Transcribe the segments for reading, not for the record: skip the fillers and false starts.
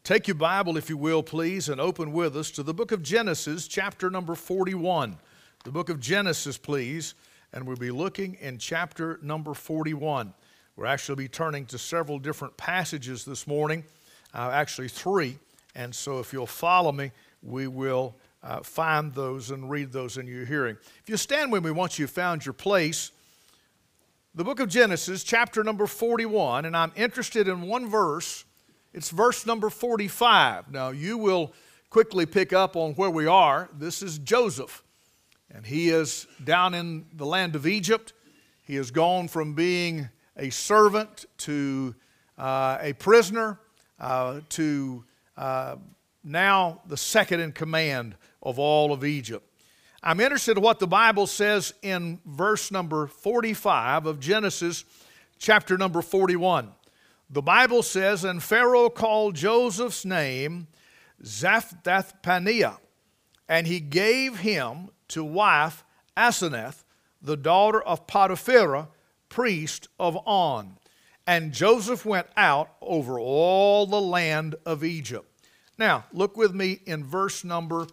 Take your Bible, if you will, please, and open with us to the book of Genesis, chapter number 41. The book of Genesis, please, and we'll be looking in chapter number 41. We'll actually be turning to several different passages this morning, actually three, and so if you'll follow me, we will find those and read those in your hearing. If you stand with me once you've found your place, the book of Genesis, chapter number 41, and I'm interested in one verse. It's verse number 45. Now, you will quickly pick up on where we are. This is Joseph, and he is down in the land of Egypt. He has gone from being a servant to a prisoner to now the second in command of all of Egypt. I'm interested in what the Bible says in verse number 45 of Genesis chapter number 41. The Bible says, "And Pharaoh called Joseph's name Zaphnath-Paaneah, and he gave him to wife Asenath, the daughter of Potiphera, priest of On. And Joseph went out over all the land of Egypt." Now, look with me in verse number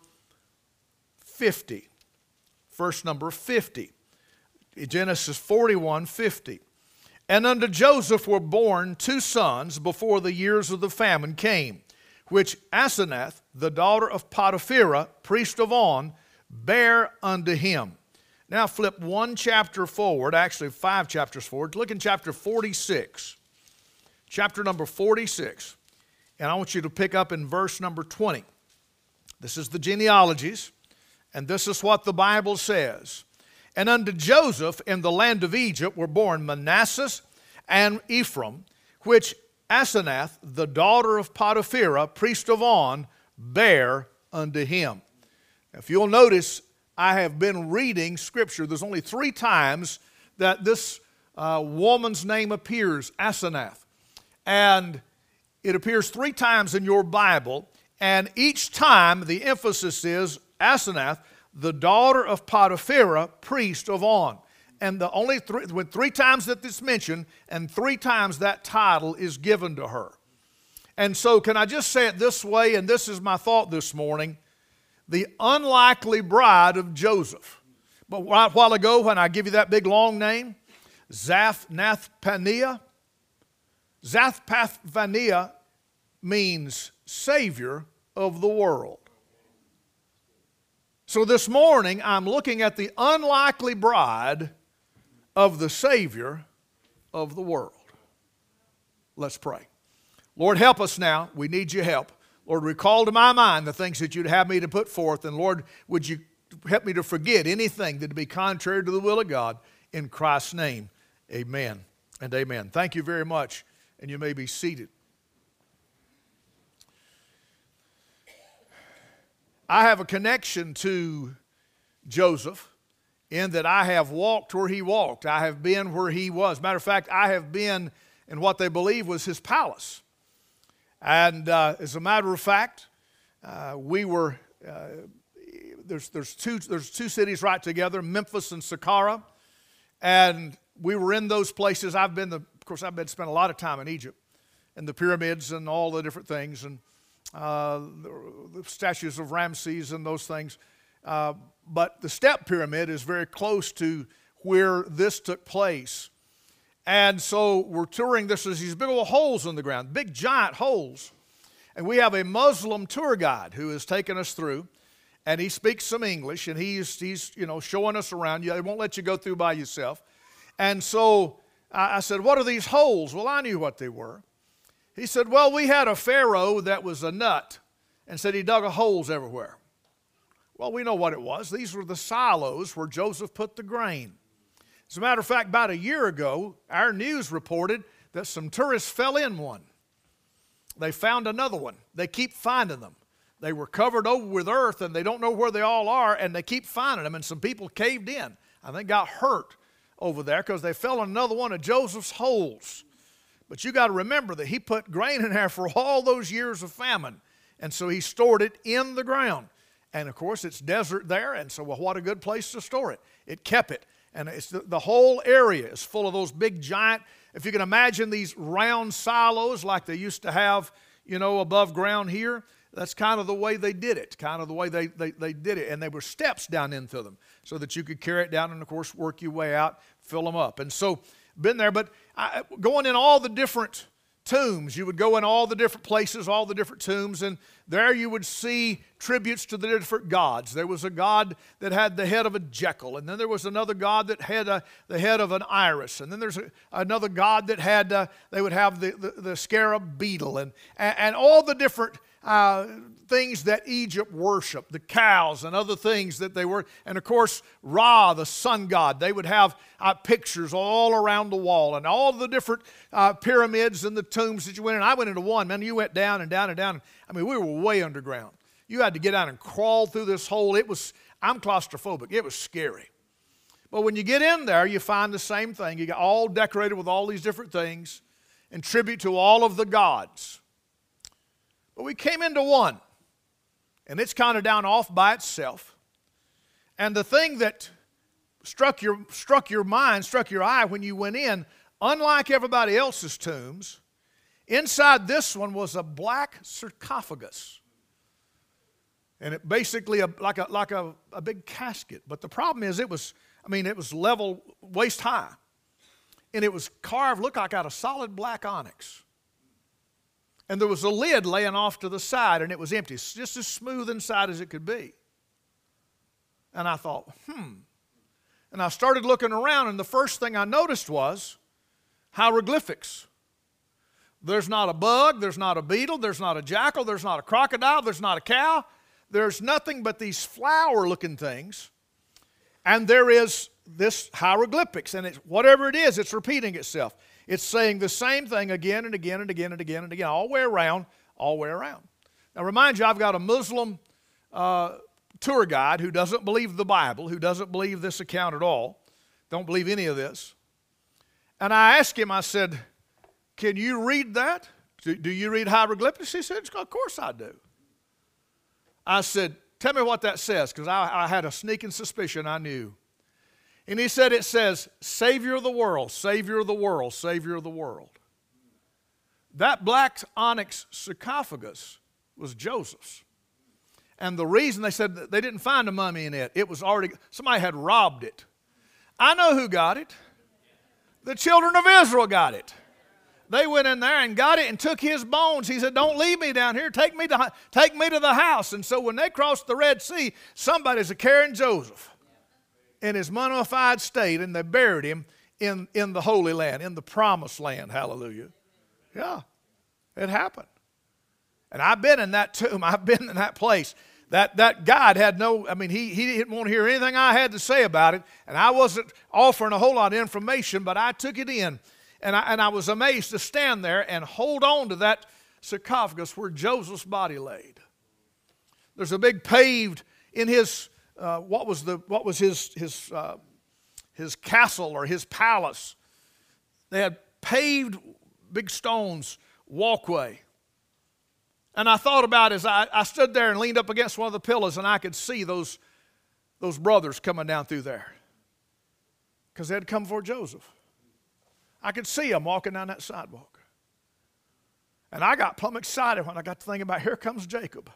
50. Verse number 50. Genesis 41:50. "And unto Joseph were born two sons before the years of the famine came, which Asenath, the daughter of Potiphera, priest of On, bare unto him." Now flip one chapter forward, actually 5 chapters forward. Look in chapter 46. Chapter number 46. And I want you to pick up in verse number 20. This is the genealogies, and this is what the Bible says. "And unto Joseph in the land of Egypt were born Manasseh and Ephraim, which Asenath, the daughter of Potiphera, priest of On, bare unto him." If you'll notice, I have been reading Scripture. There's only 3 times that this woman's name appears, Asenath. And it appears 3 times in your Bible, and each time the emphasis is Asenath, the daughter of Potiphera, priest of On. And the only 3 times that this mentioned, and 3 times that title is given to her. And so can I just say it this way, and this is my thought this morning, the unlikely bride of Joseph. But a while ago when I give you that big long name, Zaphnath-Paaneah, Zaphnath-Paaneah means Savior of the world. So this morning, I'm looking at the unlikely bride of the Savior of the world. Let's pray. Lord, help us now. We need your help. Lord, recall to my mind the things that you'd have me to put forth. And Lord, would you help me to forget anything that would be contrary to the will of God. In Christ's name, amen and amen. Thank you very much, and you may be seated. I have a connection to Joseph in that I have walked where he walked. I have been where he was. Matter of fact, I have been in what they believe was his palace. And as a matter of fact, we were, there's two cities right together, Memphis and Saqqara. And we were in those places. I've spent a lot of time in Egypt and the pyramids and all the different things. And the statues of Ramses and those things. But the step pyramid is very close to where this took place. And so we're touring this. There's these big old holes in the ground, big giant holes. And we have a Muslim tour guide who has taken us through. And he speaks some English. And he's showing us around. They won't let you go through by yourself. And so I said, "What are these holes?" Well, I knew what they were. He said, "Well, we had a pharaoh that was a nut," and said he dug holes everywhere. Well, we know what it was. These were the silos where Joseph put the grain. As a matter of fact, about a year ago, our news reported that some tourists fell in one. They found another one. They keep finding them. They were covered over with earth, and they don't know where they all are, and they keep finding them, and some people caved in. I think got hurt over there because they fell in another one of Joseph's holes. But you got to remember that he put grain in there for all those years of famine. And so he stored it in the ground. And of course, it's desert there. And so, well, what a good place to store it. It kept it. And it's the whole area is full of those big giant, if you can imagine these round silos like they used to have, above ground here. That's kind of the way they did it, kind of the way they did it. And there were steps down into them so that you could carry it down and, of course, work your way out, fill them up. And so, been there, but going in all the different tombs, you would go in all the different places, all the different tombs, and there you would see tributes to the different gods. There was a god that had the head of a Jekyll, and then there was another god that had the head of an Iris, and then there's another god that had, they would have the scarab beetle, and all the different things that Egypt worshiped, the cows and other things that they were. And of course, Ra, the sun god, they would have pictures all around the wall, and all the different pyramids and the tombs that you went in. I went into one, man, you went down and down and down. I mean, we were way underground. You had to get out and crawl through this hole. I'm claustrophobic. It was scary. But when you get in there, you find the same thing. You got all decorated with all these different things and tribute to all of the gods. But we came into one, and it's kind of down off by itself. And the thing that struck your mind, struck your eye when you went in, unlike everybody else's tombs, inside this one was a black sarcophagus. And it basically like a big casket. But the problem is it was level waist high. And it was carved, looked like out of solid black onyx. And there was a lid laying off to the side, and it was empty, just as smooth inside as it could be. And I thought, And I started looking around, and the first thing I noticed was hieroglyphics. There's not a bug, there's not a beetle, there's not a jackal, there's not a crocodile, there's not a cow. There's nothing but these flower-looking things. And there is this hieroglyphics, and whatever it is, it's repeating itself. It's saying the same thing again and again and again and again and again, all the way around, all the way around. Now, remind you, I've got a Muslim tour guide who doesn't believe the Bible, who doesn't believe this account at all, don't believe any of this. And I asked him, I said, can you read that? Do you read hieroglyphics? He said, of course I do. I said, tell me what that says, because I had a sneaking suspicion I knew. And he said, it says, Savior of the world, Savior of the world, Savior of the world. That black onyx sarcophagus was Joseph's. And the reason they said that they didn't find a mummy in it, it was already, somebody had robbed it. I know who got it. The children of Israel got it. They went in there and got it and took his bones. He said, don't leave me down here. Take me to the house. And so when they crossed the Red Sea, somebody's carrying Joseph in his mummified state, and they buried him in the Holy Land, in the Promised Land. Hallelujah. Yeah, it happened. And I've been in that tomb. I've been in that place. That guide had he didn't want to hear anything I had to say about it, and I wasn't offering a whole lot of information, but I took it in. And I was amazed to stand there and hold on to that sarcophagus where Joseph's body laid. There's a big paved in his what was his castle or his palace. They had paved big stones walkway. And I thought about it as I stood there and leaned up against one of the pillars, and I could see those brothers coming down through there because they had come for Joseph. I could see them walking down that sidewalk. And I got plumb excited when I got to thinking about, here comes Jacob.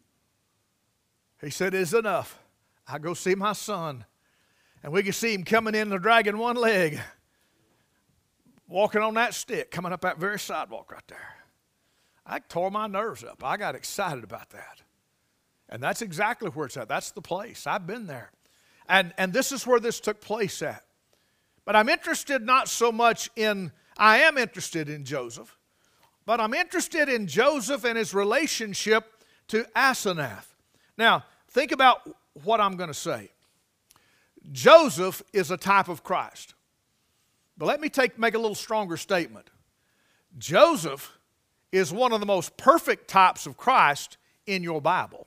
He said, it's enough. I go see my son. And we could see him coming in and dragging one leg, walking on that stick, coming up that very sidewalk right there. I tore my nerves up. I got excited about that. And that's exactly where it's at. That's the place. I've been there. And this is where this took place at. But I'm interested not so much I am interested in Joseph, but I'm interested in Joseph and his relationship to Asenath. Now, think about what I'm going to say. Joseph is a type of Christ. But let me make a little stronger statement. Joseph is one of the most perfect types of Christ in your Bible.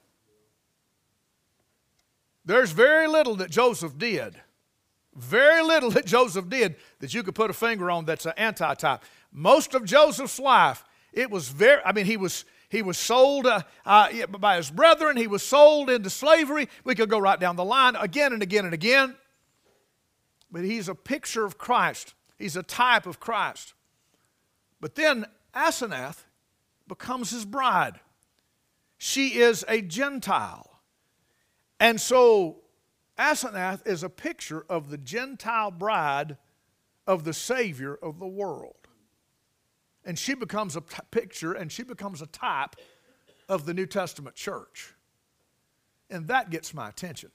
There's very little that Joseph did. Very little that Joseph did that you could put a finger on that's an anti-type. Most of Joseph's life, it was he was sold by his brethren. He was sold into slavery. We could go right down the line again and again and again. But he's a picture of Christ. He's a type of Christ. But then Asenath becomes his bride. She is a Gentile. And so Asenath is a picture of the Gentile bride of the Savior of the world. And she becomes a picture and she becomes a type of the New Testament church. And that gets my attention.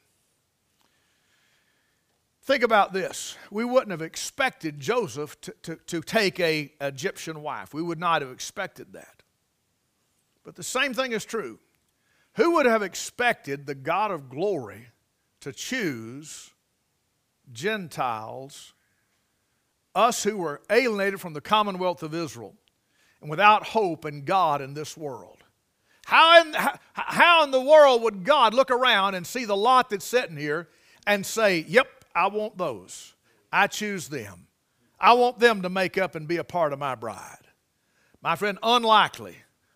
Think about this. We wouldn't have expected Joseph to take an Egyptian wife. We would not have expected that. But the same thing is true. Who would have expected the God of glory to choose Gentiles, us who were alienated from the commonwealth of Israel and without hope in God in this world? How in the world would God look around and see the lot that's sitting here and say, yep, I want those. I choose them. I want them to make up and be a part of my bride. My friend, unlikely.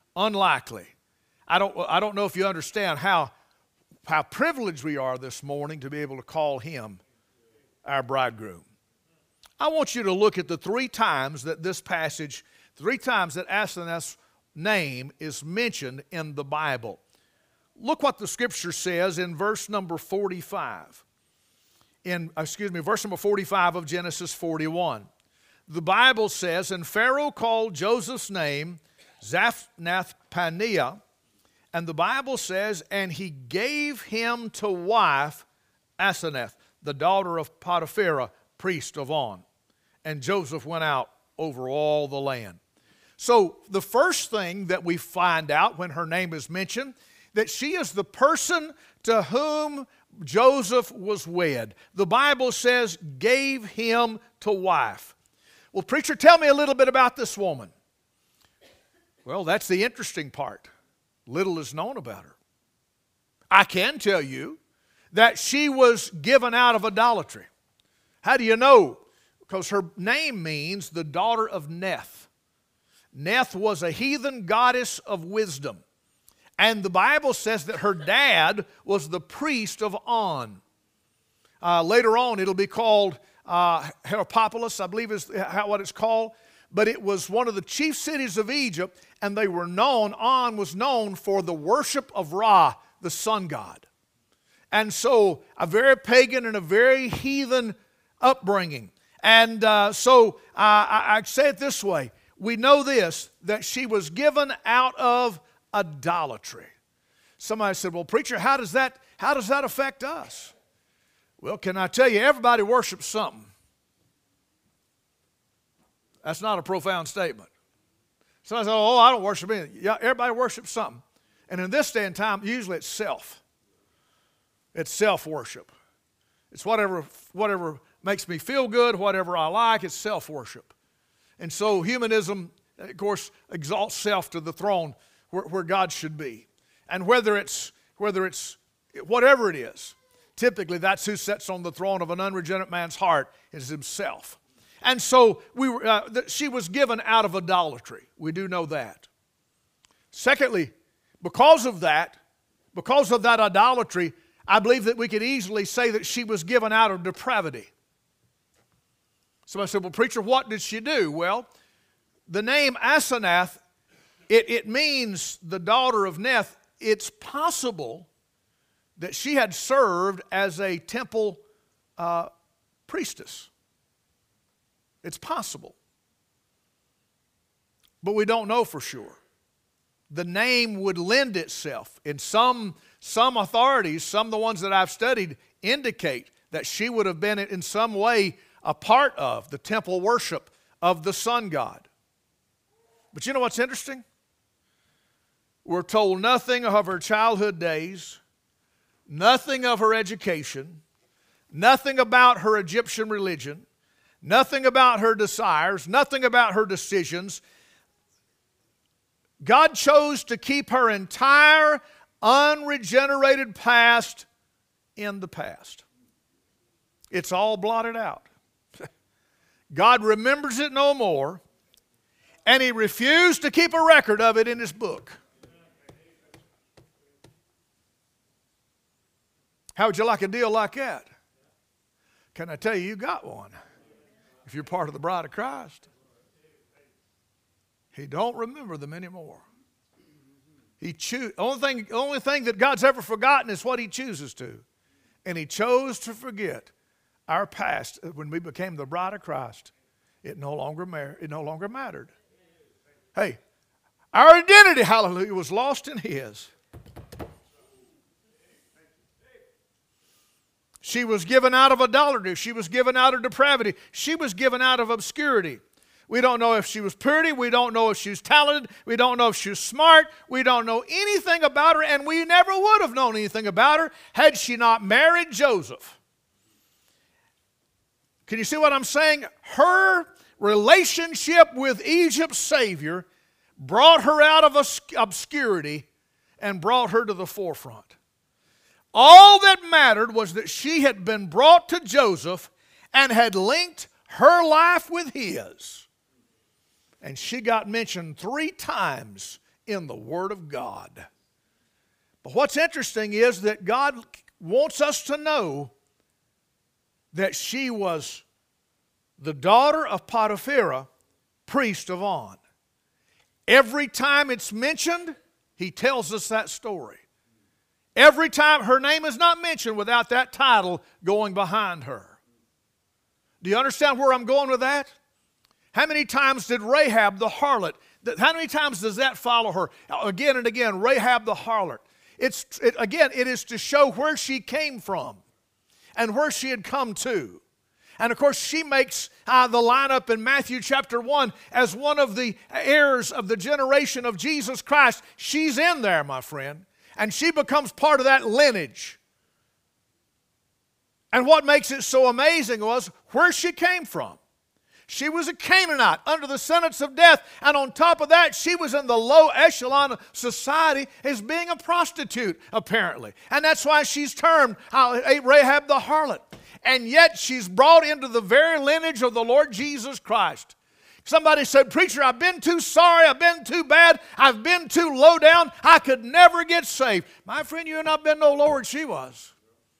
I don't know if you understand how privileged we are this morning to be able to call him our bridegroom. I want you to look at the three times that Asenath's name is mentioned in the Bible. Look what the scripture says in verse number 45. Verse number 45 of Genesis 41. The Bible says, and Pharaoh called Joseph's name Zaphnath-Paneah, and the Bible says, and he gave him to wife Asenath, the daughter of Potiphera, priest of On. And Joseph went out over all the land. So the first thing that we find out when her name is mentioned, that she is the person to whom Joseph was wed. The Bible says, gave him to wife. Well, preacher, tell me a little bit about this woman. Well, that's the interesting part. Little is known about her. I can tell you that she was given out of idolatry. How do you know? Because her name means the daughter of Neth. Neth was a heathen goddess of wisdom. And the Bible says that her dad was the priest of On. Later on, it'll be called Heliopolis, I believe is what it's called. But it was one of the chief cities of Egypt, and On was known for the worship of Ra, the sun god. And so a very pagan and a very heathen upbringing. And so I say it this way. We know this, that she was given out of idolatry. Somebody said, well, preacher, how does that affect us? Well, can I tell you, everybody worships something. That's not a profound statement. Somebody says, oh, I don't worship anything. Yeah, everybody worships something. And in this day and time, usually it's self. It's self-worship. It's whatever makes me feel good, whatever I like, it's self-worship. And so humanism, of course, exalts self to the throne where God should be. And whether it's whatever it is, typically that's who sits on the throne of an unregenerate man's heart is himself. And so she was given out of idolatry. We do know that. Secondly, because of that idolatry, I believe that we could easily say that she was given out of depravity. Somebody said, well, preacher, what did she do? Well, the name Asenath, it means the daughter of Neth. It's possible that she had served as a temple priestess. It's possible. But we don't know for sure. The name would lend itself. In some authorities, some of the ones that I've studied, indicate that she would have been in some way a part of the temple worship of the sun god. But you know what's interesting? We're told nothing of her childhood days, nothing of her education, nothing about her Egyptian religion, nothing about her desires, nothing about her decisions. God chose to keep her entire unregenerated past in the past. It's all blotted out. God remembers it no more, and He refused to keep a record of it in His book. How would you like a deal like that? Can I tell you, you got one if you're part of the bride of Christ. He don't remember them anymore. The only thing that God's ever forgotten is what He chooses to. And He chose to forget our past when we became the bride of Christ. It no longer mattered. Hey, our identity, hallelujah, was lost in His. She was given out of idolatry. She was given out of depravity. She was given out of obscurity. We don't know if she was pretty. We don't know if she was talented. We don't know if she was smart. We don't know anything about her, and we never would have known anything about her had she not married Joseph. Can you see what I'm saying? Her relationship with Egypt's Savior brought her out of obscurity and brought her to the forefront. All that mattered was that she had been brought to Joseph and had linked her life with his. And she got mentioned 3 times in the Word of God. But what's interesting is that God wants us to know that she was the daughter of Potiphar, priest of On. Every time it's mentioned, He tells us that story. Every time her name is not mentioned without that title going behind her. Do you understand where I'm going with that? How many times did Rahab the harlot, how many times does that follow her? Again and again, Rahab the harlot. It is to show where she came from and where she had come to. And of course, she makes the lineup in Matthew chapter 1 as one of the heirs of the generation of Jesus Christ. She's in there, my friend. And she becomes part of that lineage. And what makes it so amazing was where she came from. She was a Canaanite under the sentence of death. And on top of that, she was in the low echelon of society as being a prostitute, apparently. And that's why she's termed Rahab the harlot. And yet she's brought into the very lineage of the Lord Jesus Christ. Somebody said, "Preacher, I've been too sorry, I've been too bad, I've been too low down, I could never get saved." My friend, you have not been no lower than she was.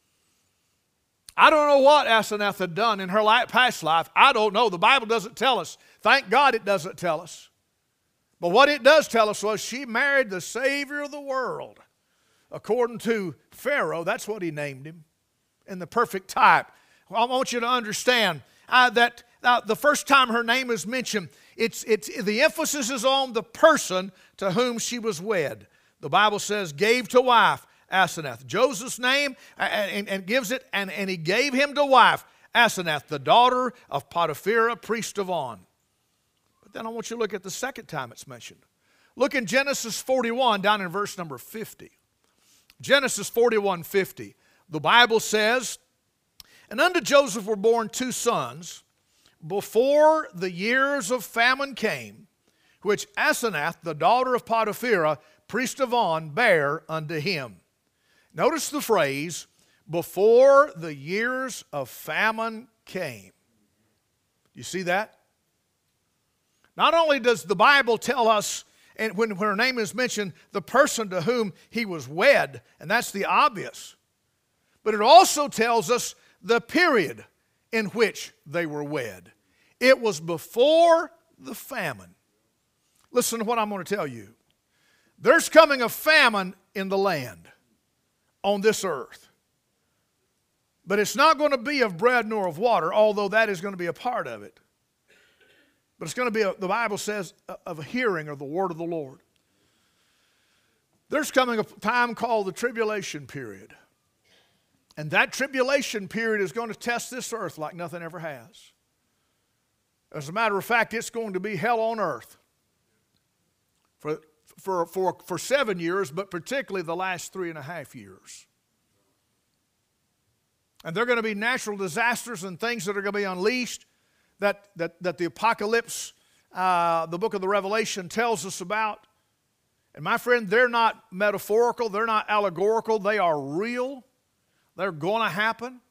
I don't know what Asenath had done in her past life. I don't know. The Bible doesn't tell us. Thank God it doesn't tell us. But what it does tell us was she married the Savior of the world. According to Pharaoh, that's what he named him, in the perfect type. Well, I want you to understand that the first time her name is mentioned, the emphasis is on the person to whom she was wed. The Bible says, gave to wife Asenath. Joseph's name and gives it, and he gave him to wife Asenath, the daughter of Potiphar, priest of On. But then I want you to look at the second time it's mentioned. Look in Genesis 41, down in verse number 50. Genesis 41:50. The Bible says, "And unto Joseph were born 2 sons, before the years of famine came, which Asenath, the daughter of Potiphar, priest of On, bare unto him." Notice the phrase, "before the years of famine came." You see that? Not only does the Bible tell us, and when her name is mentioned, the person to whom he was wed, and that's the obvious, but it also tells us the period in which they were wed. It was before the famine. Listen to what I'm going to tell you. There's coming a famine in the land, on this earth. But it's not going to be of bread nor of water, although that is going to be a part of it. But it's going to be, the Bible says, of a hearing of the word of the Lord. There's coming a time called the tribulation period. And that tribulation period is going to test this earth like nothing ever has. As a matter of fact, it's going to be hell on earth for 7 years, but particularly the last 3.5 years. And there are going to be natural disasters and things that are going to be unleashed that the apocalypse, the book of the Revelation tells us about. And my friend, they're not metaphorical, they're not allegorical, they are real. They're going to happen.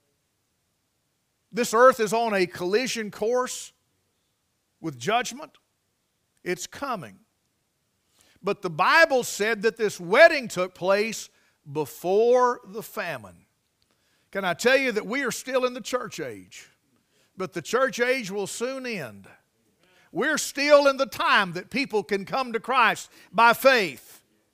This earth is on a collision course with judgment. It's coming. But the Bible said that this wedding took place before the famine. Can I tell you that we are still in the church age? But the church age will soon end. We're still in the time that people can come to Christ by faith.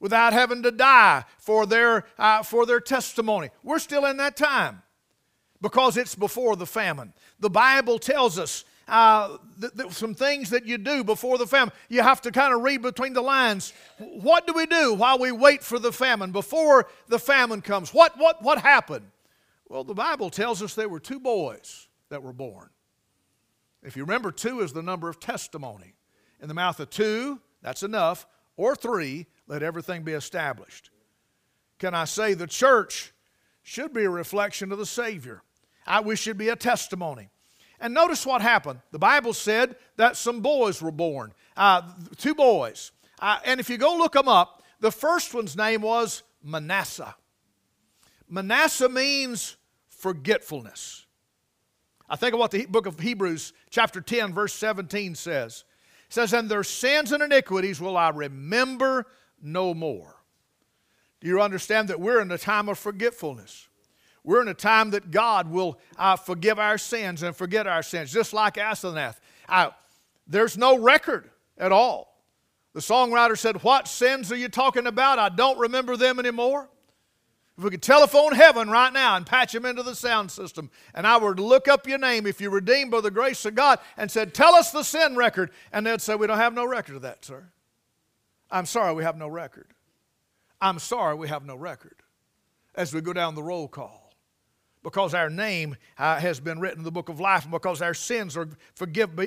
without having to die for their testimony. We're still in that time because it's before the famine. The Bible tells us some things that you do before the famine. You have to kind of read between the lines. What do we do while we wait for the famine, before the famine comes? What happened? Well, the Bible tells us there were 2 boys that were born. If you remember, 2 is the number of testimony. In the mouth of 2, that's enough, or 3, let everything be established. Can I say the church should be a reflection of the Savior? We should be a testimony. And notice what happened. The Bible said that some boys were born. 2 boys. And if you go look them up, the first one's name was Manasseh. Manasseh means forgetfulness. I think of what the book of Hebrews chapter 10 verse 17 says. It says, and their sins and iniquities will I remember no more. Do you understand that we're in a time of forgetfulness? We're in a time that God will forgive our sins and forget our sins, just like Asenath. There's no record at all. The songwriter said, what sins are you talking about? I don't remember them anymore. If we could telephone heaven right now and patch them into the sound system, and I were to look up your name if you're redeemed by the grace of God, and said, tell us the sin record, and they'd say, we don't have no record of that, sir. I'm sorry, we have no record. I'm sorry, we have no record. As we go down the roll call. Because our name has been written in the book of life, and because our sins are forgiven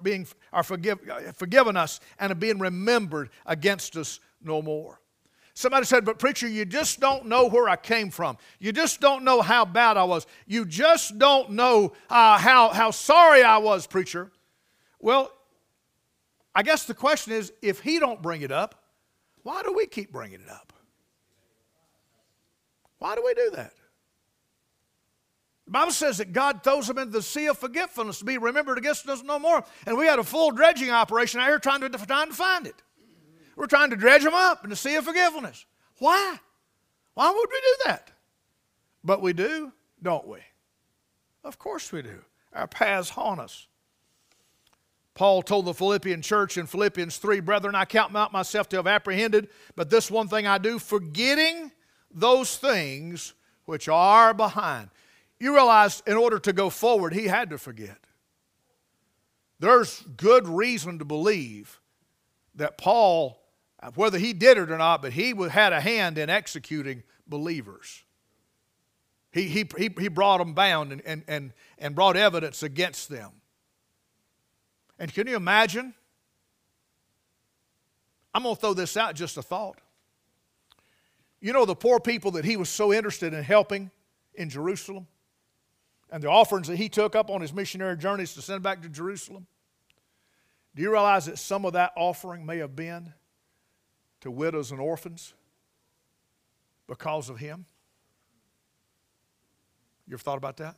us and are being remembered against us no more. Somebody said, but preacher, you just don't know where I came from. You just don't know how bad I was. You just don't know how sorry I was, preacher. Well, I guess the question is, if he don't bring it up, why do we keep bringing it up? Why do we do that? The Bible says that God throws them into the sea of forgetfulness to be remembered against us no more. And we had a full dredging operation out here trying to find it. We're trying to dredge them up in the sea of forgetfulness. Why? Why would we do that? But we do, don't we? Of course we do. Our paths haunt us. Paul told the Philippian church in Philippians 3, brethren, I count not myself to have apprehended, but this one thing I do, forgetting those things which are behind. You realize in order to go forward, he had to forget. There's good reason to believe that Paul, whether he did it or not, but he had a hand in executing believers. He brought them bound and brought evidence against them. And can you imagine? I'm going to throw this out, just a thought. You know the poor people that he was so interested in helping in Jerusalem? And the offerings that he took up on his missionary journeys to send back to Jerusalem? Do you realize that some of that offering may have been to widows and orphans because of him? You ever thought about that?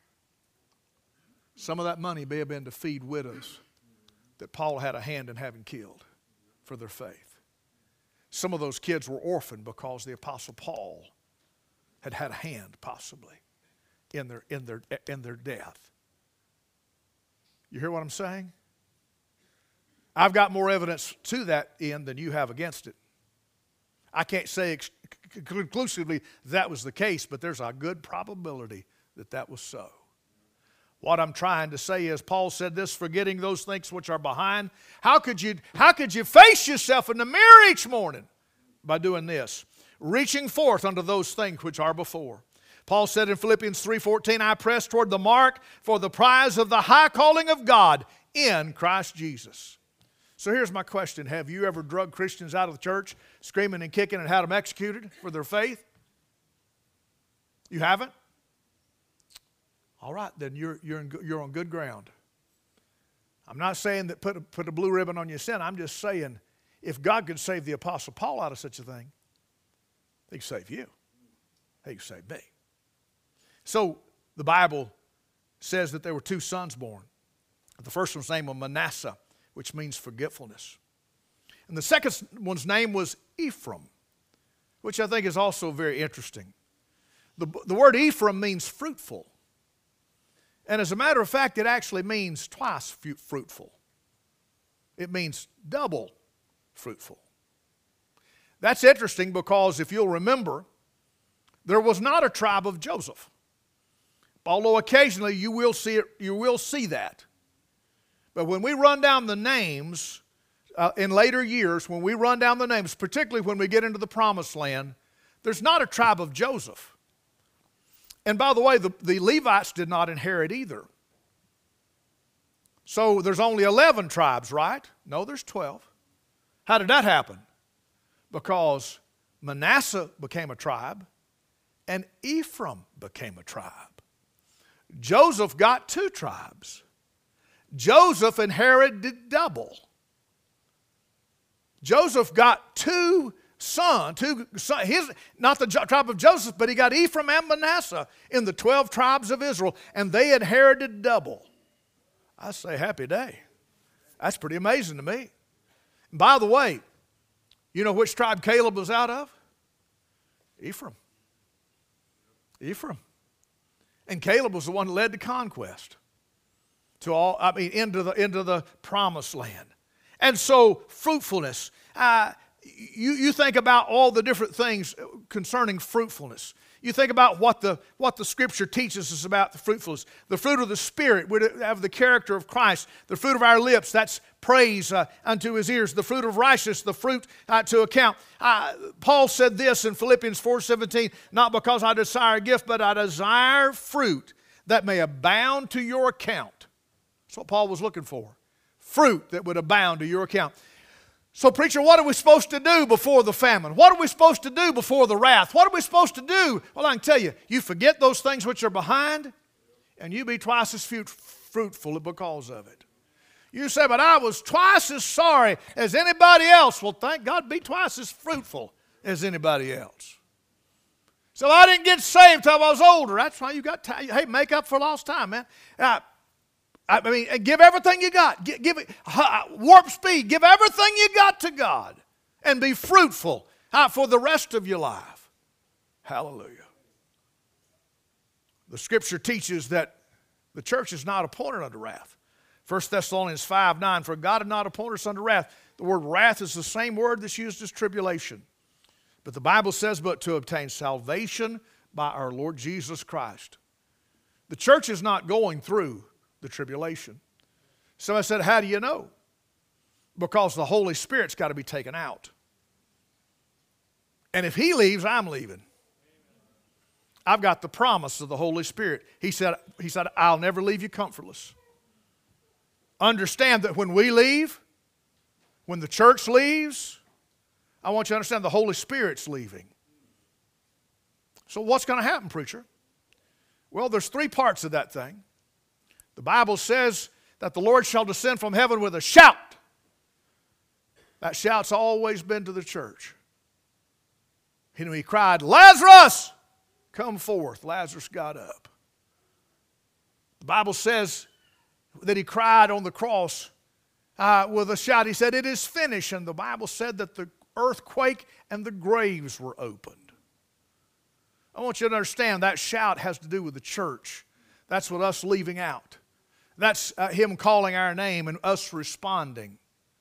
Some of that money may have been to feed widows that Paul had a hand in having killed for their faith. Some of those kids were orphaned because the Apostle Paul had a hand, possibly, in their death. You hear what I'm saying? I've got more evidence to that end than you have against it. I can't say conclusively that was the case, but there's a good probability that that was so. What I'm trying to say is, Paul said this, forgetting those things which are behind. How could you face yourself in the mirror each morning? By doing this, reaching forth unto those things which are before. Paul said in Philippians 3:14, I press toward the mark for the prize of the high calling of God in Christ Jesus. So here's my question. Have you ever drugged Christians out of the church, screaming and kicking, and had them executed for their faith? You haven't? All right, then you're on good ground. I'm not saying that put a blue ribbon on your sin. I'm just saying, if God could save the Apostle Paul out of such a thing, he could save you. He could save me. So the Bible says that there were 2 sons born. The first one's name was Manasseh, which means forgetfulness. And the second one's name was Ephraim, which I think is also very interesting. The word Ephraim means fruitful. And as a matter of fact, it actually means twice fruitful. It means double fruitful. That's interesting because if you'll remember, there was not a tribe of Joseph. Although occasionally you will see that. But when we run down the names in later years, when we run down the names, particularly when we get into the Promised Land, there's not a tribe of Joseph. And by the way, the Levites did not inherit either. So there's only 11 tribes, right? No, there's 12. How did that happen? Because Manasseh became a tribe and Ephraim became a tribe. Joseph got 2 tribes. Joseph inherited double. Joseph got two sons. Not the tribe of Joseph, but he got Ephraim and Manasseh in the 12 tribes of Israel, and they inherited double. I say happy day. That's pretty amazing to me. And by the way, you know which tribe Caleb was out of? Ephraim. Ephraim. And Caleb was the one who led the conquest into the Promised Land. And so fruitfulness. You think about all the different things concerning fruitfulness. You think about what the Scripture teaches us about the fruitfulness. The fruit of the Spirit would have the character of Christ. The fruit of our lips, that's praise unto His ears. The fruit of righteousness, the fruit to account. Paul said this in Philippians 4:17, not because I desire a gift, but I desire fruit that may abound to your account. That's what Paul was looking for. Fruit that would abound to your account. So, preacher, what are we supposed to do before the famine? What are we supposed to do before the wrath? What are we supposed to do? Well, I can tell you, you forget those things which are behind, and you be twice as fruitful because of it. You say, but I was twice as sorry as anybody else. Well, thank God, be twice as fruitful as anybody else. So I didn't get saved till I was older. That's why you got time. Hey, make up for lost time, man. Give everything you got. Give it warp speed. Give everything you got to God and be fruitful for the rest of your life. Hallelujah. The Scripture teaches that the church is not appointed unto wrath. 1 Thessalonians 5:9, for God had not appointed us unto wrath. The word wrath is the same word that's used as tribulation. But the Bible says, but to obtain salvation by our Lord Jesus Christ. The church is not going through the tribulation. So I said, how do you know? Because the Holy Spirit's got to be taken out. And if He leaves, I'm leaving. I've got the promise of the Holy Spirit. He said, I'll never leave you comfortless. Understand that when we leave, when the church leaves, I want you to understand the Holy Spirit's leaving. So what's going to happen, preacher? Well, there's 3 parts of that thing. The Bible says that the Lord shall descend from heaven with a shout. That shout's always been to the church. He cried, Lazarus, come forth. Lazarus got up. The Bible says that He cried on the cross with a shout. He said, it is finished. And the Bible said that the earthquake and the graves were opened. I want you to understand that shout has to do with the church. That's what us leaving out. That's Him calling our name and us responding.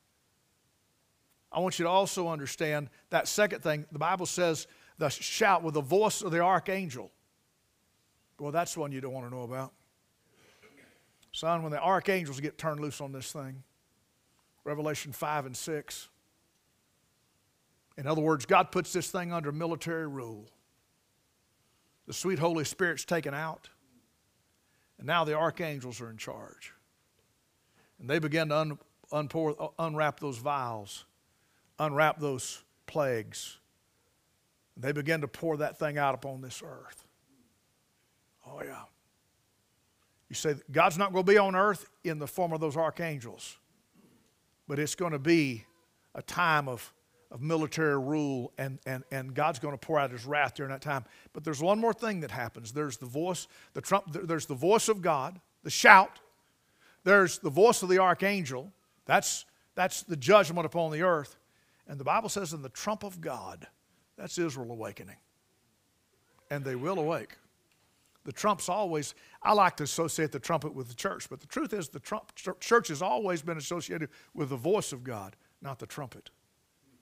I want you to also understand that second thing. The Bible says the shout with the voice of the archangel. Well, that's one you don't want to know about. Son, when the archangels get turned loose on this thing, Revelation 5 and 6. In other words, God puts this thing under military rule. The sweet Holy Spirit's taken out. And now the archangels are in charge. And they begin to unwrap those vials, unwrap those plagues. And they begin to pour that thing out upon this earth. Oh, yeah. You say, God's not going to be on earth in the form of those archangels. But it's going to be a time of military rule, and God's going to pour out His wrath during that time. But there's one more thing that happens. There's the voice, there's the voice of God, the shout. There's the voice of the archangel. That's the judgment upon the earth. And the Bible says in the trump of God, that's Israel awakening. And they will awake. The trump's always, I like to associate the trumpet with the church, but the truth is the church has always been associated with the voice of God, not the trumpet.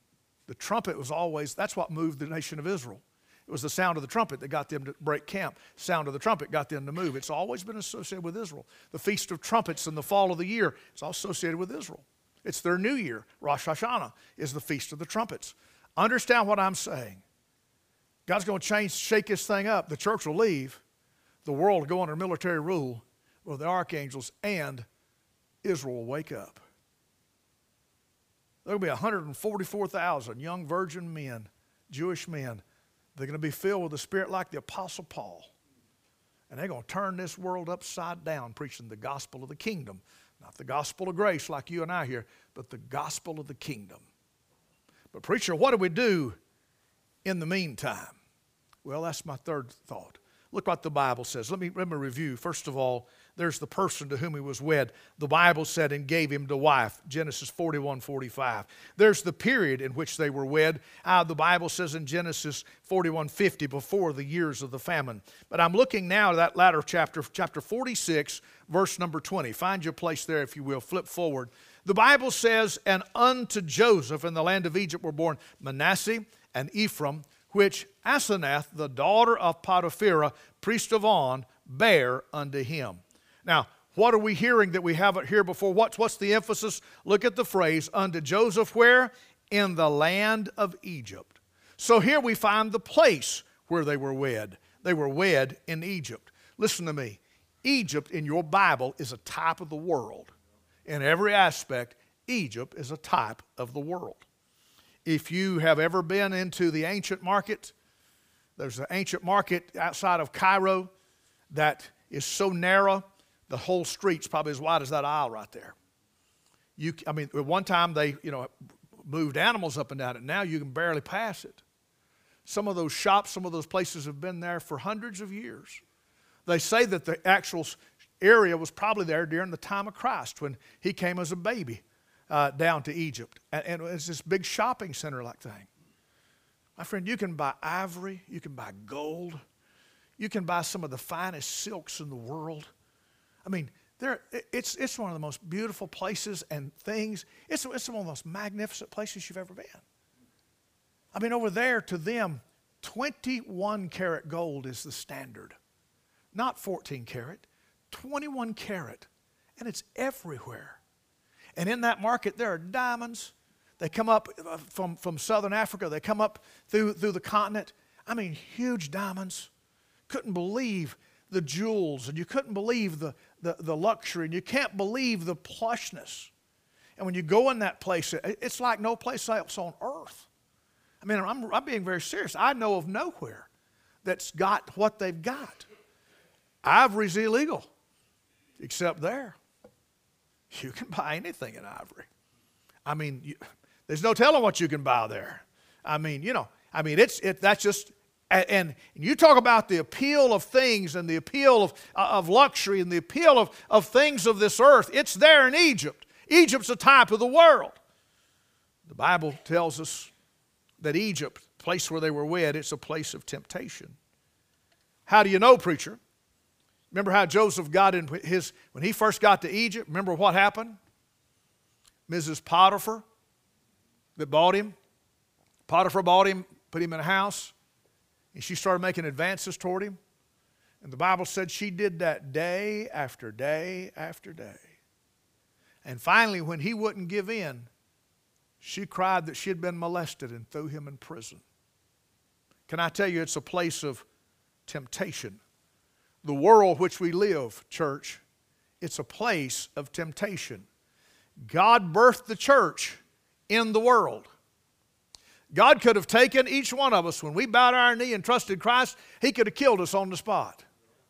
The trumpet was always, that's what moved the nation of Israel. It was the sound of the trumpet that got them to break camp. Sound of the trumpet got them to move. It's always been associated with Israel. The Feast of Trumpets in the fall of the year, it's all associated with Israel. It's their new year. Rosh Hashanah is the Feast of the Trumpets. Understand what I'm saying. God's going to shake this thing up. The church will leave. The world will go under military rule with the archangels, and Israel will wake up. There will be 144,000 young virgin men, Jewish men. They're going to be filled with the Spirit like the Apostle Paul. And they're going to turn this world upside down preaching the gospel of the kingdom. Not the gospel of grace like you and I here, but the gospel of the kingdom. But preacher, what do we do in the meantime? Well, that's my third thought. Look what the Bible says. Let me review. First of all, there's the person to whom he was wed. The Bible said, and gave him to wife. Genesis 41:45. There's the period in which they were wed. The Bible says in Genesis 41:50, before the years of the famine. But I'm looking now to that latter chapter, chapter 46, verse number 20. Find your place there, if you will. Flip forward. The Bible says, and unto Joseph in the land of Egypt were born Manasseh and Ephraim, which Asenath, the daughter of Potipherah, priest of On, bare unto him. Now, what are we hearing that we haven't heard before? What's the emphasis? Look at the phrase, unto Joseph where? In the land of Egypt. So here we find the place where they were wed. They were wed in Egypt. Listen to me. Egypt in your Bible is a type of the world. In every aspect, Egypt is a type of the world. If you have ever been into the ancient market, there's an ancient market outside of Cairo that is so narrow, the whole street's probably as wide as that aisle right there. At one time they, moved animals up and down it. Now you can barely pass it. Some of those shops, some of those places have been there for hundreds of years. They say that the actual area was probably there during the time of Christ when he came as a baby down to Egypt. And it's this big shopping center-like thing. My friend, you can buy ivory, you can buy gold, you can buy some of the finest silks in the world. It's one of the most beautiful places and things. It's one of the most magnificent places you've ever been. Over there to them, 21 karat gold is the standard. Not 14 karat, 21 karat. And it's everywhere. And in that market, there are diamonds. They come up from southern Africa. They come up through the continent. Huge diamonds. Couldn't believe the jewels, and you couldn't believe the luxury, and you can't believe the plushness. And when you go in that place, it's like no place else on earth. I'm being very serious. I know of nowhere that's got what they've got. Ivory's illegal, except there. You can buy anything in ivory. There's no telling what you can buy there. That's just, and you talk about the appeal of things and the appeal of luxury and the appeal of things of this earth. It's there in Egypt. Egypt's a type of the world. The Bible tells us that Egypt, the place where they were wed, it's a place of temptation. How do you know, preacher? Remember how Joseph got in when he first got to Egypt? Remember what happened? Mrs. Potiphar that bought him. Potiphar bought him, put him in a house, and she started making advances toward him. And the Bible said she did that day after day after day. And finally, when he wouldn't give in, she cried that she had been molested and threw him in prison. Can I tell you, it's a place of temptation. The world which we live, church, it's a place of temptation. God birthed the church in the world. God could have taken each one of us when we bowed our knee and trusted Christ. He could have killed us on the spot.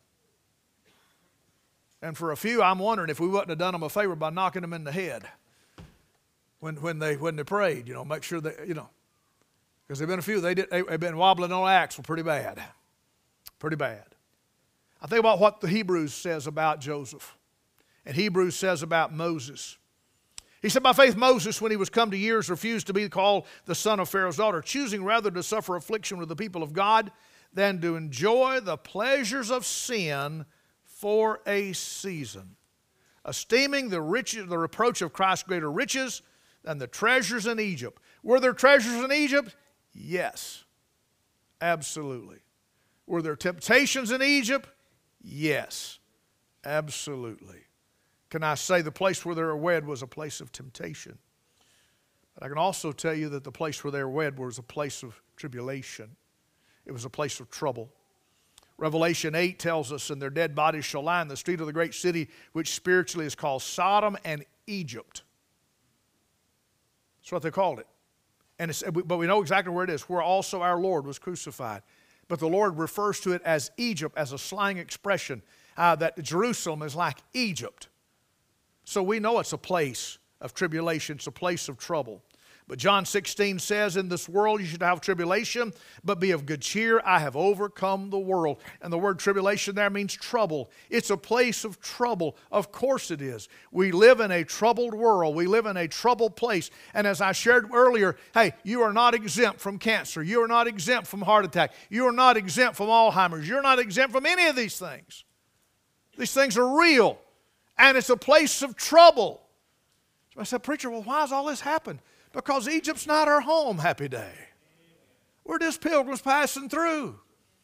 And for a few, I'm wondering if we wouldn't have done them a favor by knocking them in the head when they prayed. Make sure that because there've been a few they've been wobbling on axle pretty bad, pretty bad. I think about what the Hebrews says about Joseph, and Hebrews says about Moses. He said, by faith Moses, when he was come to years, refused to be called the son of Pharaoh's daughter, choosing rather to suffer affliction with the people of God than to enjoy the pleasures of sin for a season, esteeming the reproach of Christ greater riches than the treasures in Egypt, Were there treasures in Egypt? Yes, absolutely. Were there temptations in Egypt? Yes, absolutely. Can I say the place where they were wed was a place of temptation? But I can also tell you that the place where they were wed was a place of tribulation. It was a place of trouble. Revelation 8 tells us, and their dead bodies shall lie in the street of the great city, which spiritually is called Sodom and Egypt. That's what they called it. But we know exactly where it is, where also our Lord was crucified. But the Lord refers to it as Egypt, as a slang expression, that Jerusalem is like Egypt. So we know it's a place of tribulation. It's a place of trouble. But John 16 says, in this world you should have tribulation, but be of good cheer. I have overcome the world. And the word tribulation there means trouble. It's a place of trouble. Of course it is. We live in a troubled world. We live in a troubled place. And as I shared earlier, hey, you are not exempt from cancer. You are not exempt from heart attack. You are not exempt from Alzheimer's. You're not exempt from any of these things. These things are real. And it's a place of trouble. So I said, preacher, well, why has all this happened? Because Egypt's not our home, happy day. We're just pilgrims passing through.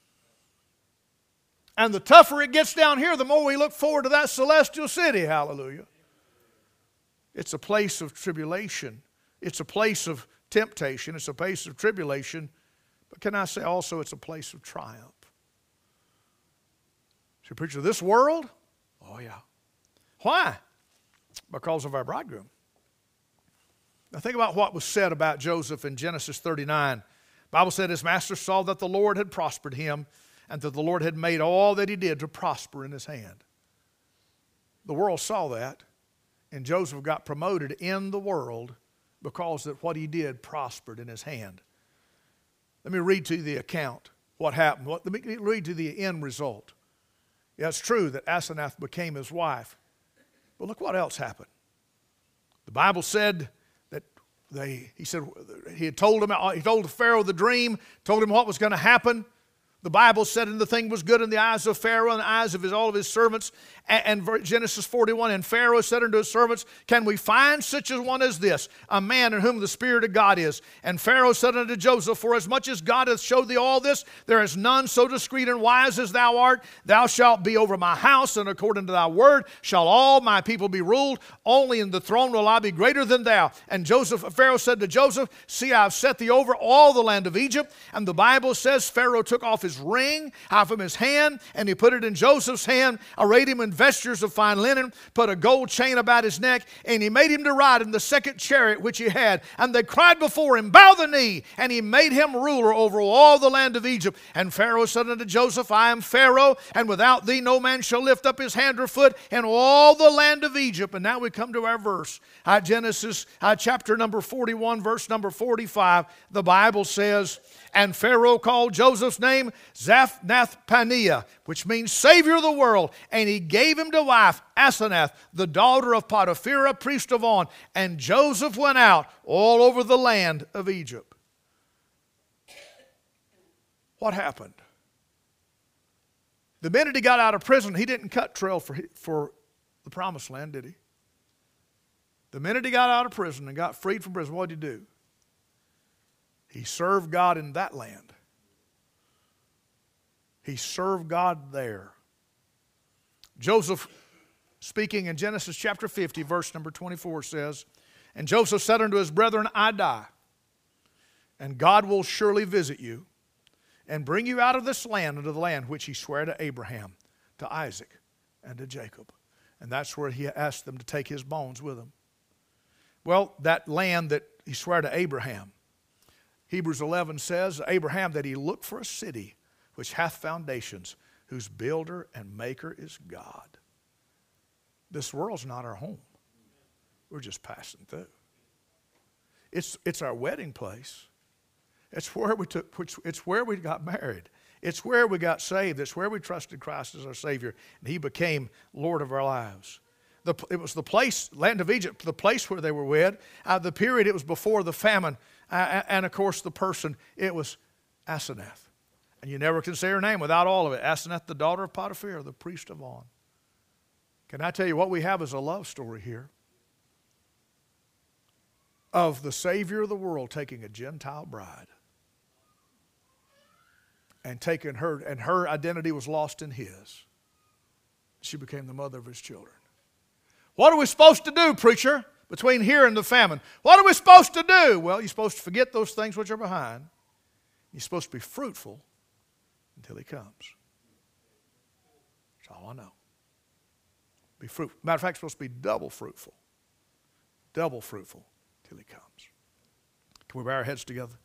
And the tougher it gets down here, the more we look forward to that celestial city, hallelujah. It's a place of tribulation. It's a place of temptation. It's a place of tribulation. But can I say also it's a place of triumph? So, preacher, this world? Oh, yeah. Why? Because of our bridegroom. Now think about what was said about Joseph in Genesis 39. The Bible said his master saw that the Lord had prospered him and that the Lord had made all that he did to prosper in his hand. The world saw that, and Joseph got promoted in the world because that what he did prospered in his hand. Let me read to you the account, what happened. Let me read to you the end result. Yeah, it's true that Asenath became his wife, but look what else happened. The Bible said he told Pharaoh the dream, told him what was going to happen. The Bible said, and the thing was good in the eyes of Pharaoh and the eyes of all of his servants. And Genesis 41, and Pharaoh said unto his servants, can we find such a one as this, a man in whom the Spirit of God is? And Pharaoh said unto Joseph, for as much as God hath showed thee all this, there is none so discreet and wise as thou art. Thou shalt be over my house, and according to thy word shall all my people be ruled. Only in the throne will I be greater than thou. And Pharaoh said to Joseph, see, I have set thee over all the land of Egypt. And the Bible says Pharaoh took off his ring out from his hand, and he put it in Joseph's hand, arrayed him in vestures of fine linen, put a gold chain about his neck, and he made him to ride in the second chariot which he had. And they cried before him, bow the knee, and he made him ruler over all the land of Egypt. And Pharaoh said unto Joseph, I am Pharaoh, and without thee no man shall lift up his hand or foot in all the land of Egypt. And now we come to our verse. Genesis chapter number 41, verse number 45. The Bible says, and Pharaoh called Joseph's name Zaphnath-Paneah, which means Savior of the world. And he gave him to wife Asenath, the daughter of Potiphera, priest of On. And Joseph went out all over the land of Egypt. What happened? The minute he got out of prison, he didn't cut trail for the promised land, did he? The minute he got out of prison and got freed from prison, what did he do? He served God in that land. He served God there. Joseph, speaking in Genesis chapter 50, verse number 24 says, and Joseph said unto his brethren, I die, and God will surely visit you, and bring you out of this land into the land which he sware to Abraham, to Isaac, and to Jacob. And that's where he asked them to take his bones with him. Well, that land that he sware to Abraham, Hebrews 11 says, Abraham, that he looked for a city which hath foundations, whose builder and maker is God. This world's not our home. We're just passing through. It's our wedding place. It's where we got married. It's where we got saved. It's where we trusted Christ as our Savior, and he became Lord of our lives. It was the place, land of Egypt, the place where they were wed. The period, it was before the famine. And of course, the person, it was Asenath. And you never can say her name without all of it. Asenath, the daughter of Potiphera, the priest of On. Can I tell you what we have is a love story here? of the Savior of the world taking a Gentile bride and taking her, and her identity was lost in his. She became the mother of his children. What are we supposed to do, preacher, between here and the famine? What are we supposed to do? Well, you're supposed to forget those things which are behind. You're supposed to be fruitful until he comes. That's all I know. Be fruitful. Matter of fact, you're supposed to be double fruitful. Double fruitful till he comes. Can we bow our heads together?